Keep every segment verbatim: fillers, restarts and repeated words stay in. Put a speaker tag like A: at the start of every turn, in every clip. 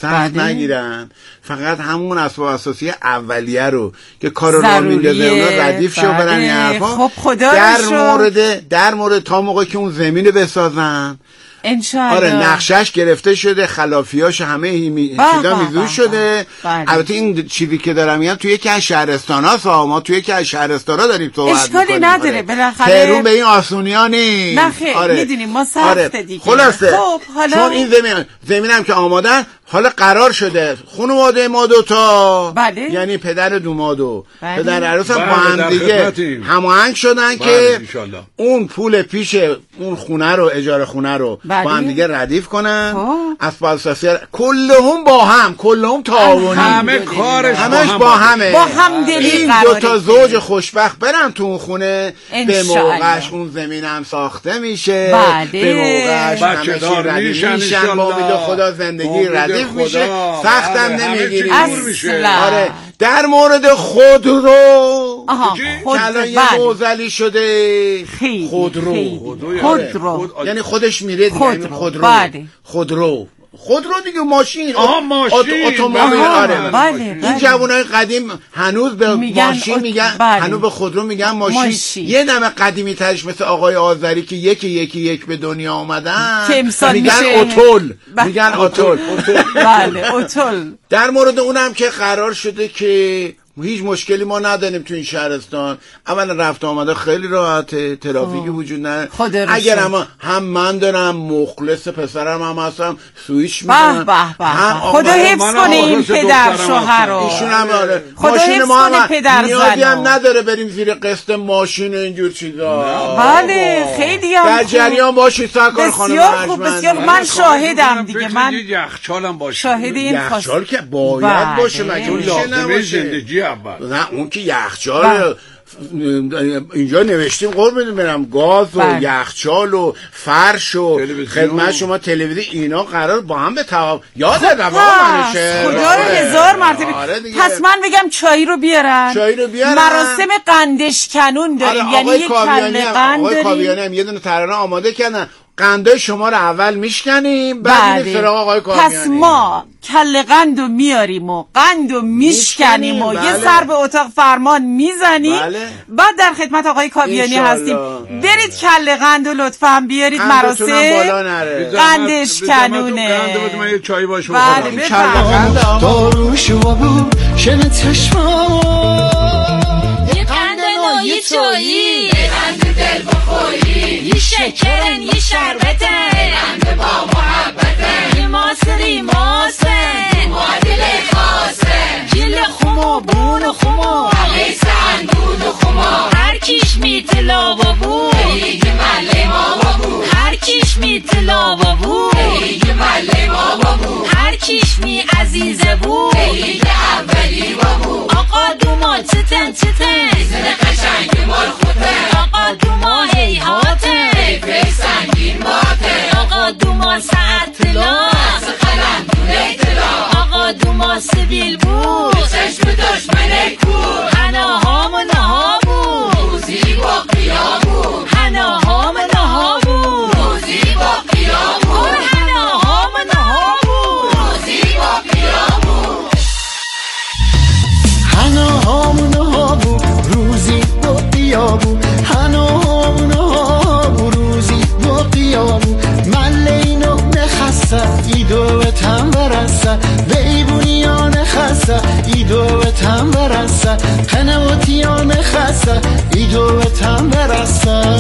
A: تخت نگیرن، فقط همون اسباب اساسی اولیه رو که کارو را میندازه اونا ردیف شو برن این حرفا.
B: خب خدا
A: در مورد در مورد تا موقعی که اون زمین بسازن
B: انشالله.
A: آره نقشش گرفته شده، خلافیاش همه همی... چیزا میزون شده. البته این چیزی که دارم میگم توی یکی از شهرستان‌هاست، ما توی یکی از شهرستانا داریم صحبت می‌کنیم.
B: اشکالی نداره بالاخره
A: تهرون به این آسونی‌ها نیست.
B: نه خیر آره. میدونیم ما سخت آره. دیگه.
A: خلاصه
B: خب حالا
A: چون این زمین زمینم که آمادن، حالا قرار شده خانواده ما دوتا
B: بله.
A: یعنی پدر دوماد و
B: بله.
A: پدر عروس هم با هم دیگه هماهنگ شدن
C: بله.
A: که
C: انشالله.
A: اون پول پیش اون خونه رو اجاره خونه رو
B: بله.
A: با هم دیگه ردیف کنن. اسباب اساسی کلهم با هم کلهم تعاونی
C: همه کارش
A: همش با همه
B: با هم دلی
A: این دو تا زوج خوشبخت برن تو اون خونه به موقعش اون زمینم ساخته میشه
B: بله.
A: به موقعش همه چی ردیف میشن با امید خدا زندگی ردیف میشه سختم نمیگیریم. آره در مورد خودرو
B: خود
A: الان یه موزلی شده خودرو
B: خودرو
A: یعنی خودش میره دیگه خودرو خودرو خودرو دیگه ماشین
C: آها ماشین
A: اتومبیل. آره
B: بله
A: این جوانای قدیم هنوز به میگن ماشین میگن بله. هنوز به خودرو میگن ماشین, ماشین. یه نمه قدیمی ترش مثل آقای آذری که یکی یکی یک به دنیا آمدن میگن اتول میگن اتول
B: بله اتول.
A: در مورد اونم که قرار شده که هیچ مشکلی ما نداریم تو این شهرستان. اولا رفت آمده خیلی راحته، ترافیکی وجود نداره. اگر هم هم من دارم مخلص پسرم هم هستم سویچ میکنم.
B: خدا حفظ کنه این پدر شوهر رو.
A: ایشون هم آره.
B: خدا حفظ کنه پدر زن.
A: نیازی هم نداره بریم زیر قسط ماشین و اینجور چیزا.
B: بله خیلی هم
A: در جریان باشید سرکار خانم.
B: بسیار خوب بسیار. من شاهدم دیگه. من
C: یخچالم باشه.
B: شاهد این خواست.
A: یخچال که باید باشه مگه
C: لازمه زندگی اول.
A: نه اون که یخچال اینجا نوشتیم قربون برم گاز و بله. یخچال و فرش و خدمت شما تلویزیون اینا قرار با هم به توافق یاد دوا منشه.
B: خدا رو هزار مرتبه. آره پس من بگم چای رو بیارن.
A: چای رو بیارن.
B: مراسم قندش کنون داریم. آره یعنی یک کله قند
A: آقای کاویانی هم یه دونه ترانه آماده کردن. قندای شما رو اول میشکنیم بعد میریم سراغ آقای کاویانی.
B: پس ما کله قندو میاریم و قندو میشکنیم و بله. یه سر به اتاق فرمان میزنیم بله. بعد در خدمت آقای کاویانی هستیم. برید کله قندو لطفا بیارید مراسم قندش کنونه.
C: قند من یه چای باشه
B: بله بفرمایید.
D: داروش و بو شن چشمام
E: یه قند نوعی چایی یه قند دل بخوری یه شکرن یه شربتن قند با محبتن یه ماسری ماسن معادل خاصن جل خمو بون و خمو عقیس اندود و خمو هر کیش میتلا و بو ایگه مله ما و بو هر کیش میتلا و بو ایگه مله ما و بو هر کیش می عزیزه بو ایگه اولی و بو آقا دوما چتن چتن زن قشنگ مال خوتن آقا دوما هیهاتن فی سنگین باتن آقا دوما ساعت طلا قلم دونه طلا آقا دوما سبیل بود چشم دشمن کور هناهام و نها بود روزی با قیام بود هناهام و نها بود روزی با قیام بود هناهام و نها بود روزی با قیام بود
D: هناهام و نها بود روزی با قیام بود هناهام و نها بود روزی با قیام بود من لینو نخسته ایدو به تن برسته بیبونیان خسته ایدو به تن برسته قنواتیان خسته ایدو به تن برسته.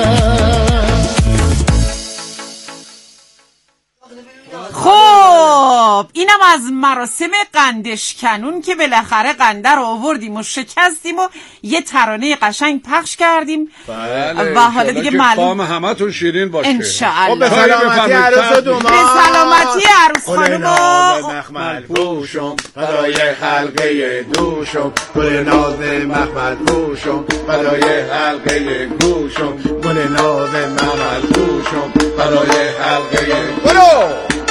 B: خب اینم از مراسم قندش کنون که بالاخره قنده رو آوردیم و شکستیم و یه ترانه قشنگ پخش کردیم.
C: بله
B: و حالا دیگه معلوم
C: همتون شیرین باشه
B: انشاءالله.
A: به سلامتی عروس و دوماد.
B: به سلامتی عروس خانم و
A: مخمل پوشم برای حلقه دوشم گل ناز مخمل پوشم برای حلقه گوشم گل ناز مخمل پوشم برای حلقه گلو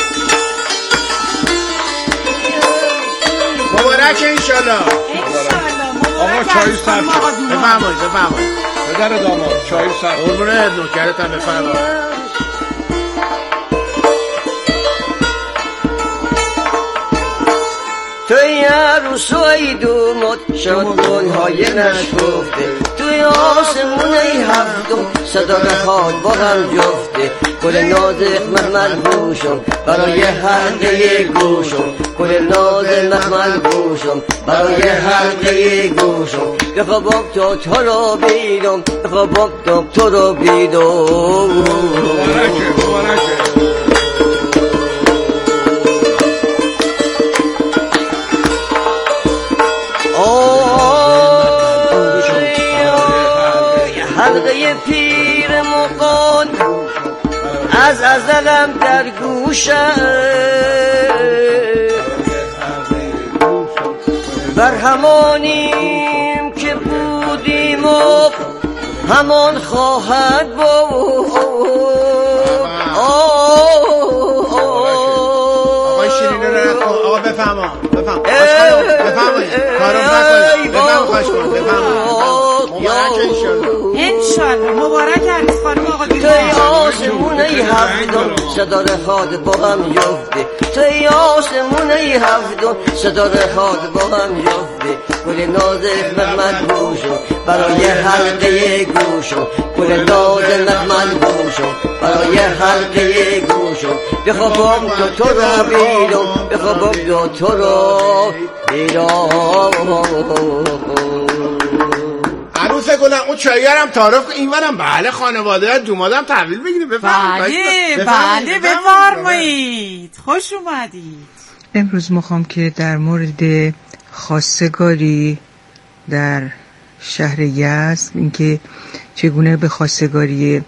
A: مبارک انشالله.
C: آقا چای سر
A: بفرمایید بفرمایید
C: پدر داماد چای سر
A: قربونه نوکرتم بفرمایید.
F: توی عروس و ای دومات شادمانهای نشگفته توی آسمون ای هفتم صدا رخات با هم جفته گل نازک مخمل گوشم برای حلقه گوشم گل نازک مخمل گوشم برای حلقه گوشم بخوابم تا تو رو بیدم بخوابم تا تو رو بیدم حلقه پیر مقان از ازلم در گوشه بر همانیم که بودیم و همان خواهد بود.
A: آقای شیرین رو آقا بفهمم بفهم بفهمید کارم نکنید بفهم خوش کن بفهمید مبارک انشالله
B: انشالله مبارک عروس خانم آقا
F: توی آسمون ای هفتم صدا رخات با هم جفته توی آسمون ای هفتم صدا رخات با هم جفته گل نازک مخمل گوشم برای حلقه گوشم گل نازک مخمل گوشم برای حلقه گوشم بخوابم تو تو رو بیدم بخوابم تو تو رو بیدم.
A: عروس گلم اون چاییارم تعارف اینورم بله خانواده دومادم تحویل بگیریم بفرمایید.
B: بله بله بفرمایید خوش اومدید.
G: امروز میخوام که در مورد خواستگاری در شهر یزد اینکه چگونه به خواستگاری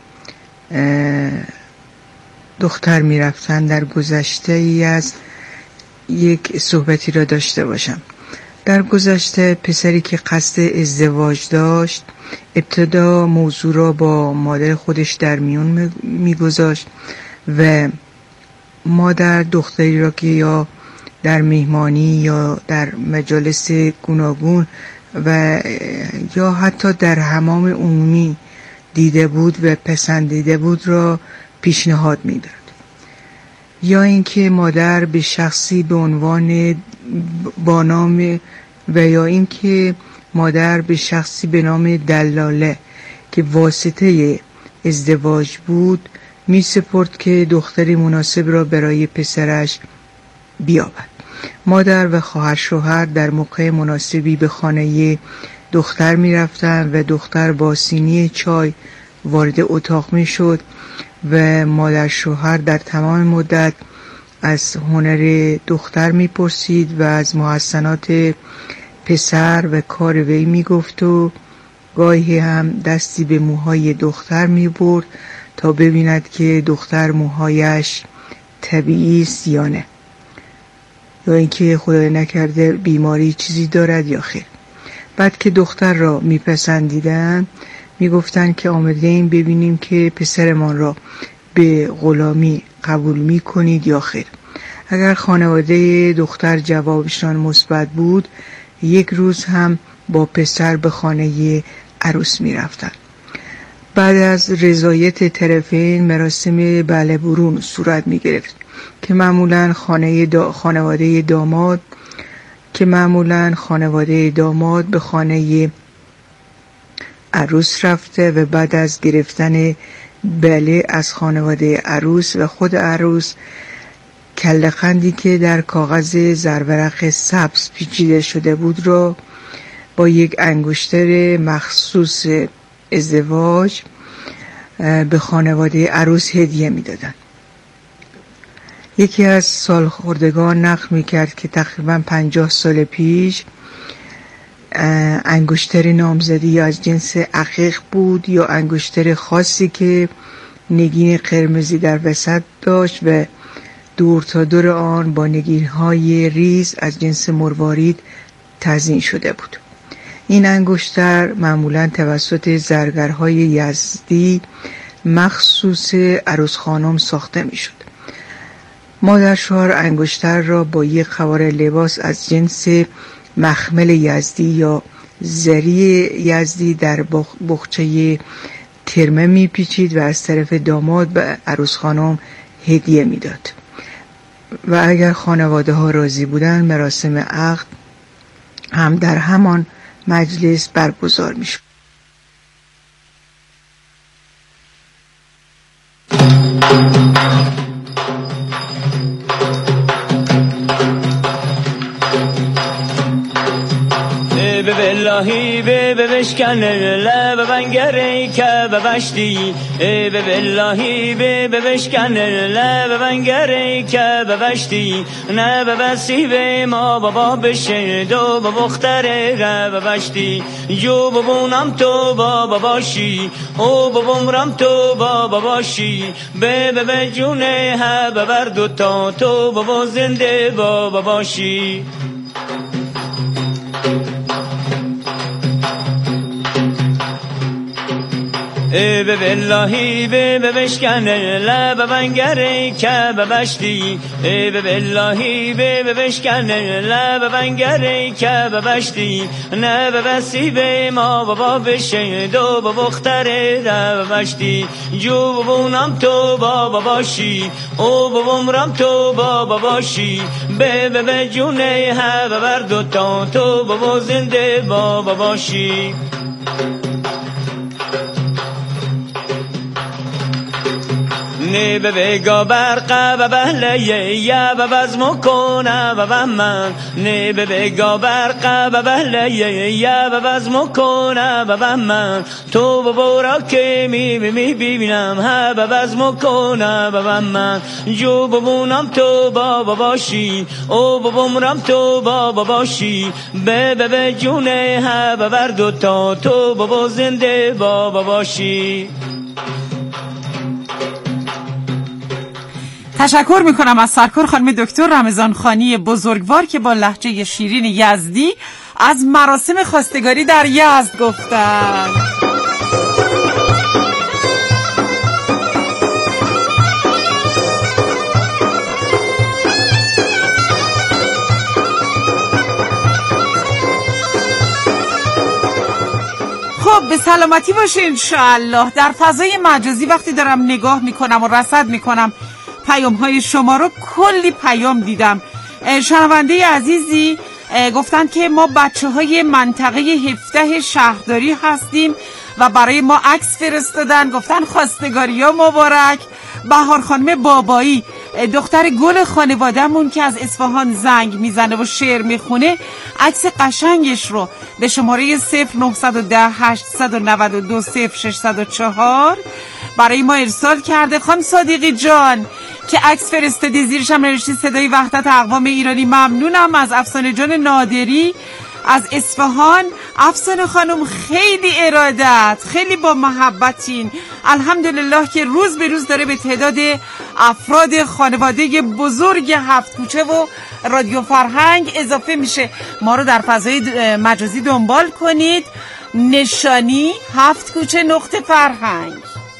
G: دختر میرفتن در گذشته یزد یک صحبتی را داشته باشم. در گذشته پسری که قصد ازدواج داشت ابتدا موضوع را با مادر خودش در میون میگذاشت و مادر دختری را که یا در مهمانی یا در مجالس گوناگون و یا حتی در حمام عمومی دیده بود و پسندیده بود را پیشنهاد میداد، یا اینکه مادر به شخصی به عنوان با نام و یا اینکه مادر به شخصی به نام دلاله که واسطه ازدواج بود می سپرد که دختری مناسب را برای پسرش بیابد. مادر و خواهر شوهر در موقع مناسبی به خانه دختر می رفتن و دختر با سینی چای وارد اتاق می شد و مادر شوهر در تمام مدت از هنر دختر می پرسید و از محسنات پسر و کار وی می گفت و گاهی هم دستی به موهای دختر می برد تا ببیند که دختر موهایش طبیعی است یا نه، یا اینکه خدای نکرده بیماری چیزی دارد یا خیر. بعد که دختر را می پسندیدن می گفتن که آمده ایم ببینیم که پسرمان را به غلامی قبول می کنید یا خیر. اگر خانواده دختر جوابشان مثبت بود یک روز هم با پسر به خانه عروس می رفتن. بعد از رضایت طرفین مراسم بله برون صورت می گرفت که معمولاً خانه دا خانواده داماد که معمولاً خانواده داماد به خانه عروس رفته و بعد از گرفتن بله از خانواده عروس و خود عروس کله‌قندی که در کاغذ زرورق سبز پیچیده شده بود را با یک انگشتر مخصوص ازدواج به خانواده عروس هدیه می‌دادند. یکی از سالخوردگان نقل می‌کرد که تقریباً پنجاه سال پیش انگشتر نامزدی از جنس عقیق بود یا انگشتر خاصی که نگین قرمزی در وسط داشت و دور تا دور آن با نگین‌های ریز از جنس مروارید تزیین شده بود. این انگشتر معمولاً توسط زرگرهای یزدی مخصوص عروس خانم ساخته می‌شد. مادر شوهر انگشتر را با یک قواره لباس از جنس مخمل یزدی یا زری یزدی در بخچه ترمه میپیچید و از طرف داماد به عروس خانم هدیه میداد. و اگر خانواده ها راضی بودن مراسم عقد هم در همان مجلس برگزار می شود.
H: به باللهی به بشکن لب بنگری که ببشتی به باللهی به بشکن لب بنگری که ببشتی نه ببسی به ما بابا بشه دو بختر ببشتی جو ببونم تو بابا باشی او ببومرم تو بابا باشی به به جونه ها ببر دوتا تو بابا زنده بابا باشی. به باللهی به بشکن لب بنگری که ببشتی به باللهی به بشکن لب بنگری که ببشتی نه ببسی به ما بابا بشه دو بختر ببشتی جو ببونم تو بابا باشی او ببومرم تو بابا باشی به به جونه ها ببر دوتا تو بابا زنده بابا باشی. نه به بگا برقه و بهلیه یا به بزم کنه و به من نه به بگا برقه و بهلیه یا به بزم کنه و به من تو به بورا که می می ببینم ها به بزم کنه و به من جو ببونم تو بابا باشی او ببومرم تو بابا باشی به به به جونه ها ببر دوتا تو بابا زنده بابا باشی.
B: تشکر میکنم از سرکار خانم دکتر رمضان خانی بزرگوار که با لهجه شیرین یزدی از مراسم خواستگاری در یزد گفتن. خب به سلامتی باشین انشاءالله. در فضای مجازی وقتی دارم نگاه میکنم و رصد میکنم پیام های شما رو کلی پیام دیدم. شنونده عزیزی گفتن که ما بچه های منطقه هفده شهرداری هستیم و برای ما عکس فرستادن، گفتن خواستگاری ها مبارک. بهار خانم بابایی دختر گل خانوادهمون که از اصفهان زنگ میزنه و شعر میخونه عکس قشنگش رو به شماره صفر نه یک صفر هشت نه دو صفر شش صفر چهار برای ما ارسال کرده. خانم صادقی جان که عکس فرستادی زیرش هم نوشتی صدای وحدت اقوام ایرانی. ممنونم. از افسانه جان نادری از اصفهان. افسانه خانم خیلی ارادت، خیلی با محبتین. الحمدلله که روز به روز داره به تعداد افراد خانواده بزرگ هفت کوچه و رادیو فرهنگ اضافه میشه. ما رو در فضای مجازی دنبال کنید. نشانی هفت کوچه نقطه فرهنگ.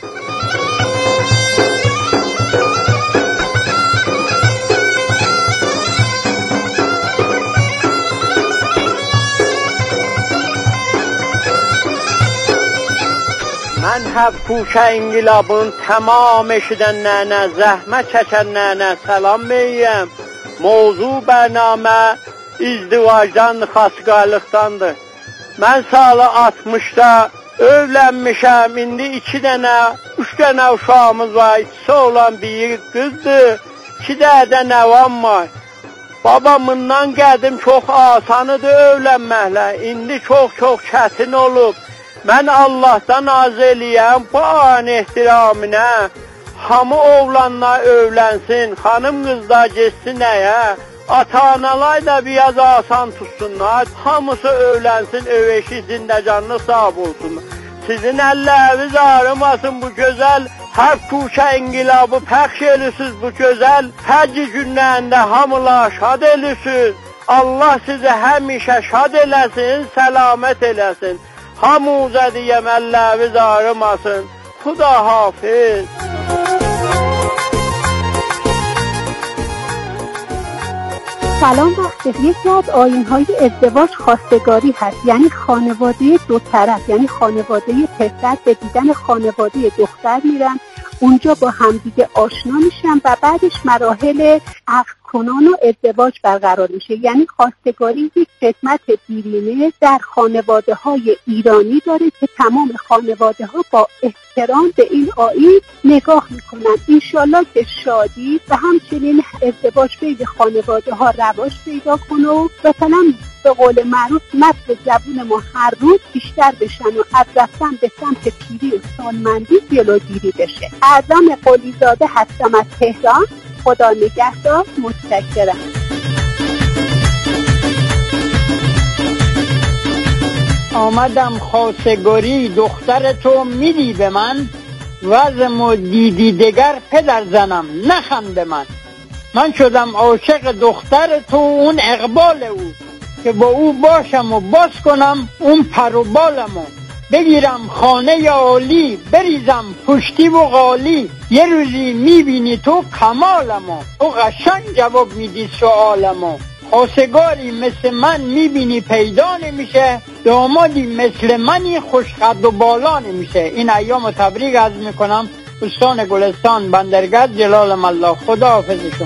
I: من هفت کوچه انگلابون تمام شدن نه نه زحمت چچن نه نه سلام میم. موضوع برنامه ازدواجdan xassqalıqdandır. Mən salı altmışda evlənmişəm. İndi iki dənə, üç dənə uşağımız var. İkisi olan bir qızdır. İki dənə nəvam var. Babamından qədim çox asanıdır evlənməklə. İndi çox-çox çətin olub. Mən Allahdan az eləyəm bu an ehtiramına. Hamı oğlanlar evlənsin, xanım qızlar geçsin nəyə. Ata-analar da biraz asan tutsunlar. Hamısı evlənsin, ev eşi zindəcanlı sağ olsun. Sizin əlləriniz ağrımasın bu gözəl. Hər kuşa ingilabı pəxş elisiz bu gözəl. Həcc günlərində hamılar şad elisiz. Allah sizi həmişə şad eləsin, səlamət eləsin. Hamıza deyəm əlləriniz ağrımasın. Xuda hafiz.
J: سلام وقت. یکی از آیین‌های ازدواج خواستگاری هست، یعنی خانواده دو طرف، یعنی خانواده پسر به دیدن خانواده دختر میرن، اونجا با همدیگه آشنا میشن و بعدش مراحل عقد کنان و ازدواج برقرار میشه. یعنی خواستگاری یک قسمت دیرینه در خانواده های ایرانی داره که تمام خانواده ها با احترام به این آیین نگاه میکنن. انشالله که شادی و همچنین ازدواج بین خانواده ها رواج پیدا کنه و مثلا به قول معروف متن زبون ما هر روز بیشتر بشن و از رفتن به سمت پیری و سالمندی جلوگیری بشه. اعظم قلیزاده هستم از تهران. خدا نگهدار. متشکرم.
K: آمدم خواستگاری دختر تو میدی به من، وزم دیدی دگر پدر زنم نخند من. من شدم عاشق دختر تو، اون اقبال او، که با او باشم و باز کنم اون پر و بالمو، بگیرم خانه عالی بریزم پشتی و غالی. یه روزی میبینی تو کمالمو، تو قشنگ جواب میدی سوالمو. خواستگاری مثل من میبینی پیدا نمیشه، دامادی مثل منی خوشقد و بالا نمیشه. این ایام تبریک عرض میکنم استان گلستان بندرگرد جلال الله. خدا حافظ شما.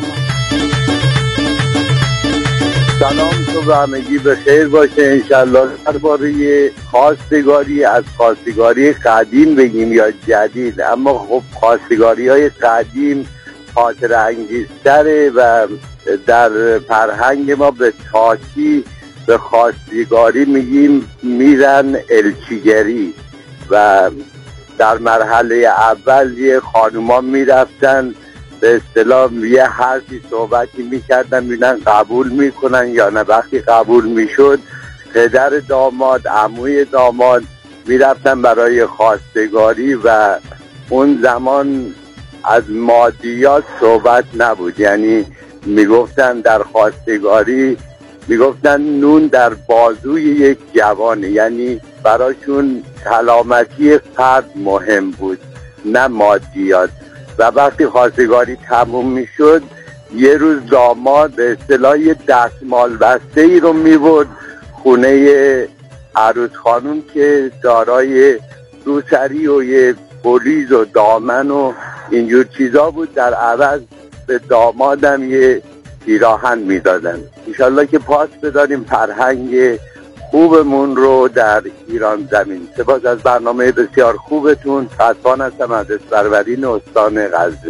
L: سلام صبح همگی به خیر باشه انشالله. درباره خواستگاری از خواستگاری قدیم بگیم یا جدید، اما خب خواستگاری های قدیم خاطر انگیزتره و در فرهنگ ما به تاکی به خواستگاری میگیم میرن الچیگری و در مرحله اول یه خانوما میرفتن به اصطلاح یه حرفی صحبتی میکردن میبینن قبول میکنن یا نه. وقتی قبول میشد پدر داماد عموی داماد میرفتن برای خواستگاری و اون زمان از مادیات صحبت نبود. یعنی میگفتن در خواستگاری میگفتن نون در بازوی یک جوانه، یعنی براشون سلامتی فرد مهم بود نه مادیات. و وقتی خواستگاری تموم میشد یه روز داماد به اصطلاح دستمال بسته ای رو میبرد خونه عروس خانوم که دارای روسری و یه بلیز و دامن و اینجور چیزا بود، در عوض به دامادم یه پیراهن میدادن. انشالله که پاس بداریم فرهنگ خوبمون رو در ایران زمین. سپاس از برنامه بسیار خوبتون. فتوان هستم از اسپروین استان غزه.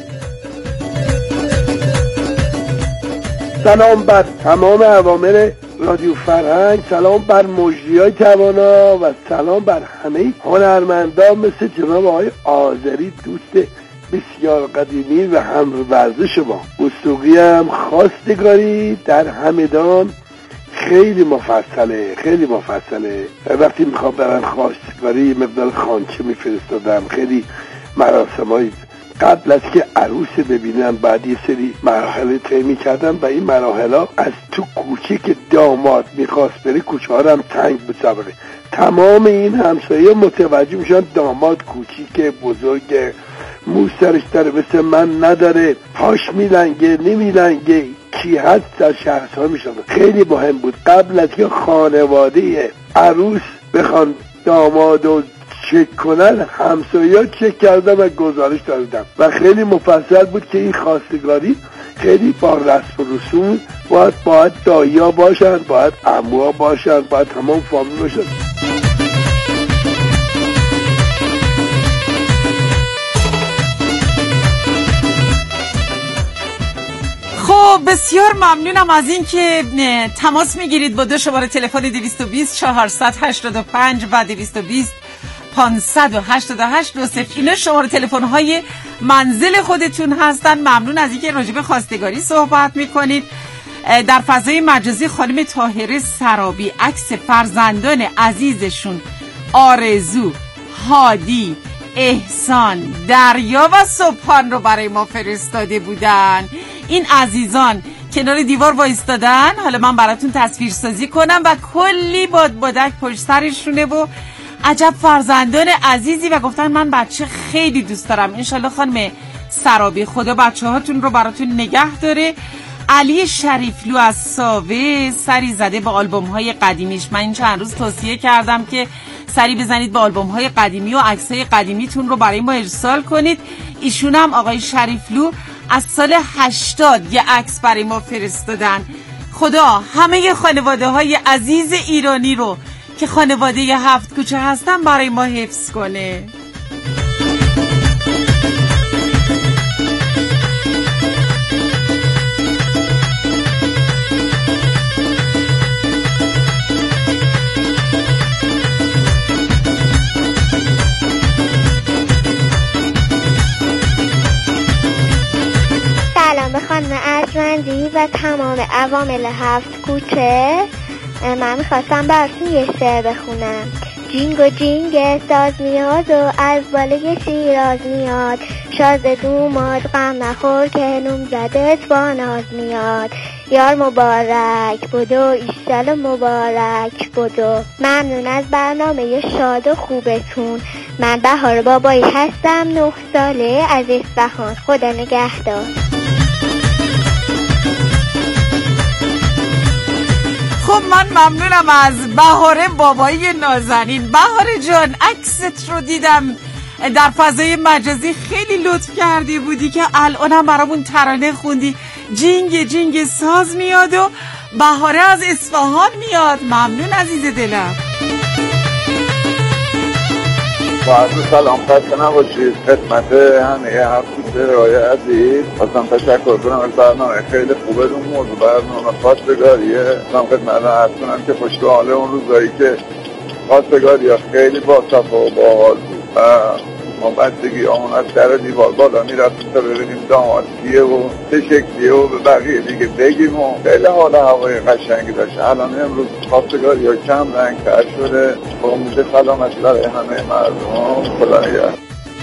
M: سلام بر تمام عوامل رادیو فرهنگ، سلام بر مجریای توانا و سلام بر همه هنرمندان مثل جناب آقای آذری، دوست بسیار قدیمی و هم ورزش ما. گفتگوی هم خواستگاری در همدان خیلی مفصله خیلی مفصله. وقتی میخوام برن خواستگاری مقدار خانچه میفرستادم، خیلی مراسمای قبل از که عروس ببینم بعد یه سری مراحل طی میکردم و این مراحل ها از تو کوچه که داماد میخواست بره کوچه ها هم تنگ بسابقه. تمام این همسایه متوجه میشن داماد کوچیکه بزرگه، موس سرش داره مثل من نداره، پاش میلنگه نمیلنگه، کی هست در شهرها میشن. خیلی مهم بود قبل از که خانواده عروس بخوان داماد و چک کنن همسایه‌ها چک کردم و گزارش دادم و خیلی مفصل بود که این خواستگاری خیلی با رسم و رسوم باید باید دایی‌ها باشن، باید عموها باشن، باید تمام فامیل باشن.
B: خب بسیار ممنونم از این که تماس میگیرید با دو شماره تلفن دویست و بیست چهارصد و هشتاد و پنج و دویست و بیست پانصد و هشتاد و هشت دو صفر. اینا شماره تلفن های منزل خودتون هستن. ممنون از اینکه راجع به خواستگاری صحبت میکنید. در فضای مجازی خانم طاهره سرابی عکس فرزندان عزیزشون آرزو، هادی، احسان، دریا و سبحان رو برای ما فرستاده بودن. این عزیزان کنار دیوار وایستادن. حالا من براتون تصویر سازی کنم و کلی باد بادک پشت سرشونه و عجب فرزندان عزیزی و گفتن من بچه خیلی دوست دارم. انشالله خانم سرابی خدا بچه هاتون رو براتون نگه داره. علی شریفلو از ساوه سری زده به آلبوم های قدیمیش. من این چند روز توصیه کردم که سری بزنید به آلبوم های قدیمی و عکس های قدیمیتون رو برای ما ارسال کنید. ایشون هم آقای شریفلو از سال هشتاد یه عکس برای ما فرستادن. خدا همه خانواده های عزیز ایرانی رو که خانواده هفت کوچه هستن برای ما حفظ کنه.
N: سلام به خانم ارجمندی و تمام عوامل هفت کوچه. من میخواستم براتون یه شعر بخونم. جینگ و جینگ ساز میاد و از بالای شیراز میاد، شاز دوماد غم نخور که نوم زدت با ناز میاد. یار مبارک بدو ایشال مبارک بدو. ممنون از برنامه شاد و خوبتون. من بهار بابایی هستم، نه ساله، از اصفهان. خدا نگهدار.
B: خب من ممنونم از بهاره بابایی نازنین. بهاره جان عکست رو دیدم در فضای مجازی، خیلی لطف کردی بودی که الانم برامون ترانه خوندی. جینگ جینگ ساز میاد و بهاره از اصفهان میاد. ممنون عزیز دلم.
O: با عرض سلام خسته نباشید خدمت همه هفت کوچه رای عزیز. خواستم تشکر کنم از برنامه خیلی خوبه. اون موضوع برنامه خواستگاریه. خواستم خدمت عرض کنم که پشت حال اون روزایی که خواستگاری ها خیلی با صفا و با حال بود و ما بچگی آمون از در دیوار بالا میرفتیم تا ببینیم داماد کیه و چه شکلیه و به بقیه دیگه بگیم و خیلی حال هوای قشنگی داشت. الان امروز خواستگاری ها کم رنگ تر شده. با امید سلامتی برای همه مردم. خدا نگهدار.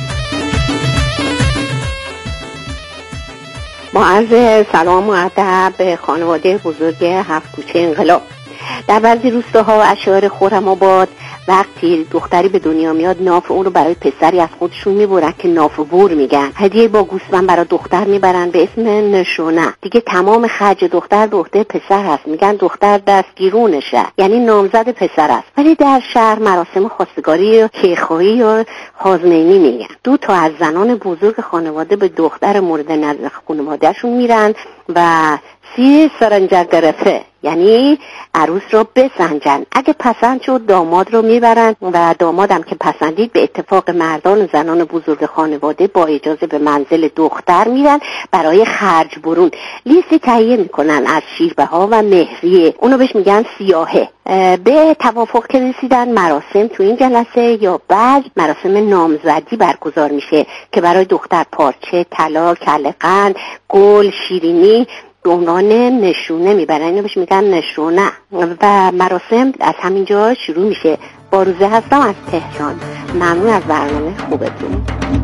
P: با عرض سلام و ادب به خانواده بزرگ هفت کوچه انقلاب. در بعضی روستاها و اشعار خرم آباد وقتی دختری به دنیا میاد ناف اون رو برای پسری از خودشون میبرن که ناف بور میگن. هدیه با گوسفند برای دختر میبرن به اسم نشونه. دیگه تمام خرج دختر به عهده پسر هست. میگن دختر دستگیرونشه، یعنی نامزد پسر است. ولی در شهر مراسم خواستگاری و کیخواهی و حاضنینی میگن. دو تا از زنان بزرگ خانواده به دختر مورد نظر خانوادهشون میرن و سی سرنجر گرفته، یعنی عروس رو بسنجن. اگه پسند شد داماد رو میبرن و دامادم که پسندید به اتفاق مردان و زنان بزرگ خانواده با اجازه به منزل دختر میرن برای خرج برون. لیستی تهیه میکنن از شیربه ها و مهریه، اونو بهش میگن سیاهه. به توافق که رسیدن مراسم تو این جلسه یا بعد مراسم نامزدی برگزار میشه که برای دختر پارچه، طلا، کله قند، گل، شیرینی به عنوان نشونه میبرن. اینو بهش میگن نشونه و مراسم از همینجا شروع میشه. باروزه هستم از تهران. ممنون از برنامه خوبتون.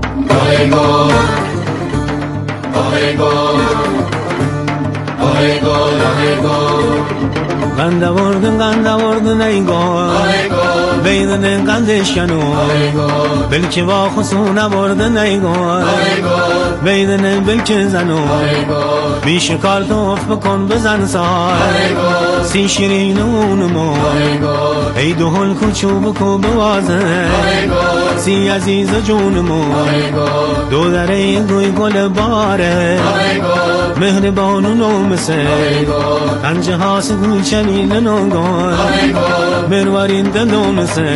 H: قند آوردن قند آوردن ایگار بیدن قندش کنو بلکه با خسون آوردن ایگار بیدن بلکه زنو بیش کار توف بکن بزن سار سی شیرین اونمو ای دو هل کوچو بکو بوازه سی عزیز جونمو دو دره گوی گل باره مهربان و نومسه پنجه هاس گوچنین نگار مروارین دنومسه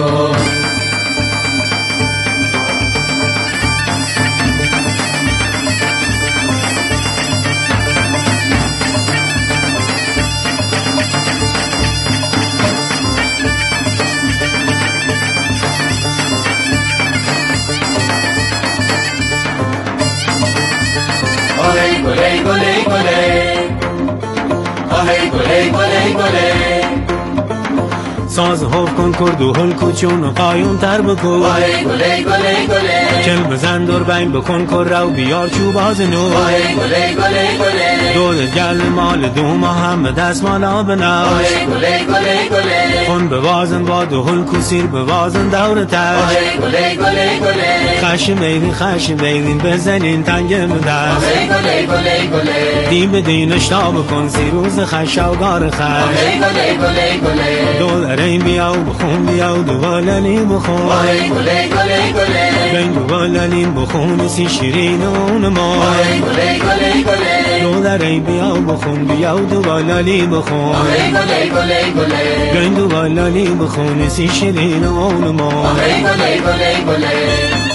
Q: گله گله گله آهی گله گله گله
H: ساز هف کن کرد و هل کوچون قایون تر بکن
Q: آهی گله گله گله
H: کل بزن دور بین بکن کر رو بیار چوب باز نو
Q: آهی گله گله گله
H: دو گل مال دو ماه هم به دست مالا بناش
Q: آهی گله گله گله
H: خون بوازن با دو هل کوسیر بوازن دور تش
Q: آهی گله گله گله
H: خش میدین خش میدین بزنین تنگ بدست
Q: آهی گله گله گله
H: دی بدین اشتاب کن سی روز خش و گار خش
Q: آهی گله گله گله
H: دو
R: دارین بیا بخون بیا دوالالین بخون
Q: وای گله گله گله
R: بیاین دوالالین بخون سی شیرین اون ما
Q: وای گله گله گله
R: دو دارین بیا بخون بیا دوالالین بخون
Q: وای گله گله گله
R: بیاین دوالالین بخون سی شیرین اون ما
Q: وای گله گله گله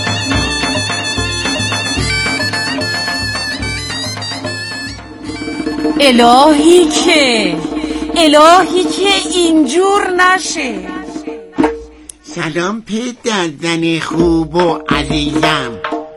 B: الهی که الهی که اینجور نشه.
A: سلام پدر زن خوب و عزیزم.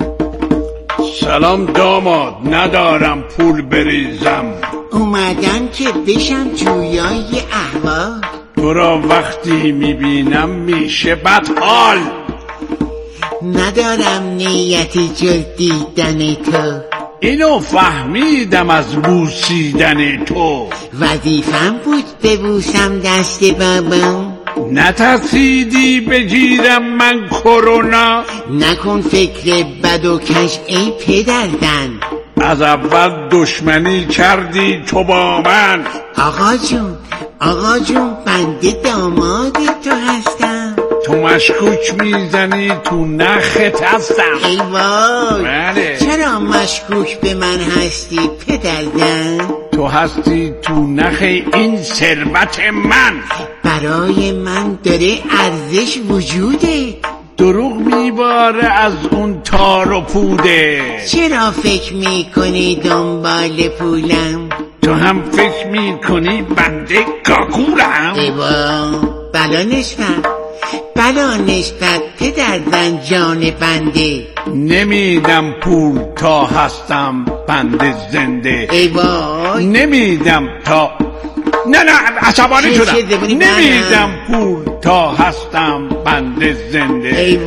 C: سلام داماد، ندارم پول بریزم.
A: اومدم که بشم جویای احوال.
C: تو را وقتی میبینم میشه بدحال.
A: ندارم نیتی جز دیدن تو.
C: اینو فهمیدم از بوسیدن تو.
A: وظیفم بود ببوسم دست بابام.
C: نترسیدی بگیرم من کرونا؟
A: نکن فکر بد و کش ای پدردن.
C: از اول دشمنی کردی تو با من.
A: آقا جون آقا جون بنده داماد تو هستم.
C: تو مشکوک میزنی تو نخت هستم.
A: ای وای
C: بله.
A: چرا مشکوک به من هستی پدردن؟
C: تو هستی تو نخ این ثروت من.
A: برای من داره ارزش وجوده.
C: دروغ میباره از اون تار و پوده.
A: چرا فکر میکنی دنبال پولم؟
C: تو هم فکر میکنی بنده گاگورم؟
A: ایوا بلا نشفت بلا نشفت پدردن جان بنده.
C: نمیدم پول تا هستم بنده زنده.
A: ای وای
C: نمیدم تا نه نه عصبانی شدم. نمیدم پول تا هستم بنده زنده.
A: ای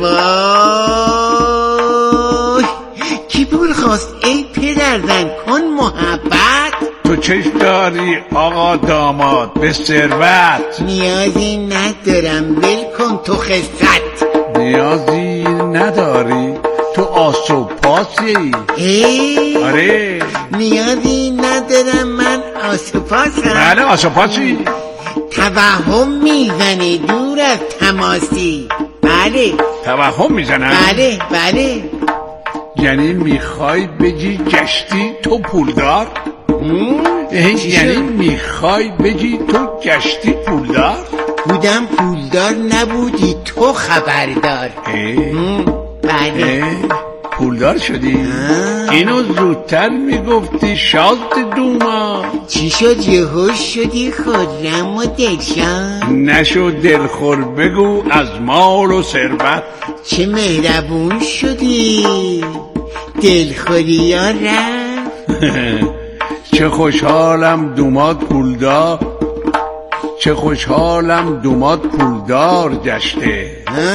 A: وای کی پول خواست ای پدردن؟ کن محبت.
C: تو چش داری آقا داماد به ثروت؟
A: نیازی ندارم ول کن تو خست.
C: نیازی نداری تو آس و پاسی.
A: ای
C: آره
A: نیازی ندارم من آس و پاسم.
C: بله آس و پاسی.
A: توهم میزنی دور از تماسی. بله
C: توهم میزنم.
A: بله بله.
C: یعنی میخوای بگی گشتی تو پولدار؟ یعنی میخوای بگی تو گشتی پولدار؟
A: بودم پولدار نبودی تو خبردار. بله
C: پولدار شدی؟ اینو زودتر میگفتی شاد دوما.
A: چی شد یهو شدی خرم و دلشان؟
C: نشو دلخور بگو از مال و ثروت.
A: چه مهربون شدی دلخوری ها رفت.
C: چه خوشحالم دومات پولدار. چه خوشحالم دومات پولدار گشته.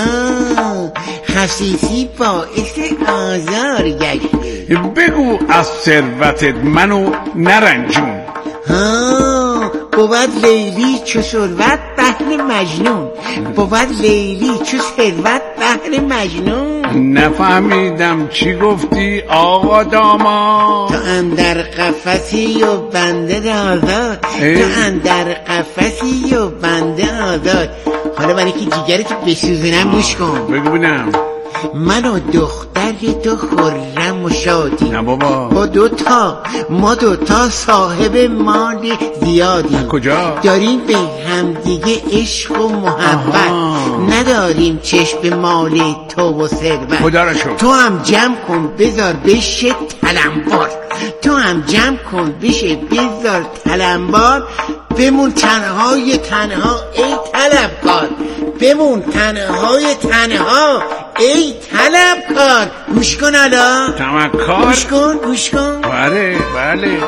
A: خسیسی باعث آزار گشته.
C: بگو از ثروتت منو نرنجون.
A: ها بود لیلی چو ثروت بهر مجنون. بود لیلی چو ثروت بهر مجنون.
C: نفهمیدم چی گفتی آقا داماد.
A: تو اندر قفسی و بنده آزاد. تو اندر قفسی و بنده آزاد. حالا برای که جیگرتو بسوزنم گوش کن.
C: بگو بینم.
A: من و دختر تو خرم و شادی.
C: نه بابا
A: با دوتا ما دوتا صاحب مال زیادی.
C: کجا؟
A: داریم به همدیگه عشق و محبت. نداریم چشم مال تو و ثروت.
C: خدا را شکر.
A: تو هم جمع کن بذار بشه تلمبار. تو هم جمع کن بشه بذار تلمبار. بمون تنهای تنها ای طلبکار. بمون تنهای تنها ای طلبکار. گوش کن الا
C: تمکار.
A: گوش کن گوش کن.
C: بله بله.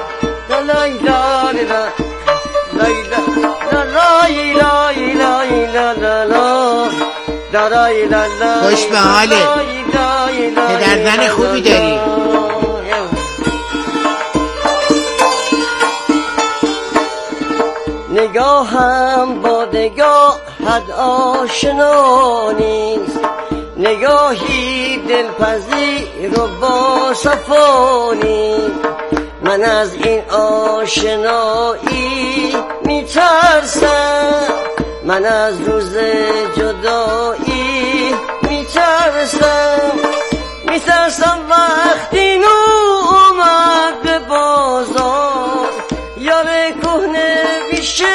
A: خوش به حاله پدردن خوبی داری.
F: نگاهم با نگاهت آشنا نیست. نگاهی دلپذیر و با صفا نیست. من از این آشنایی میترسم. من از روز جدایی میترسم میترسم وقتی نو اومد به بازار یار کهنه بیشه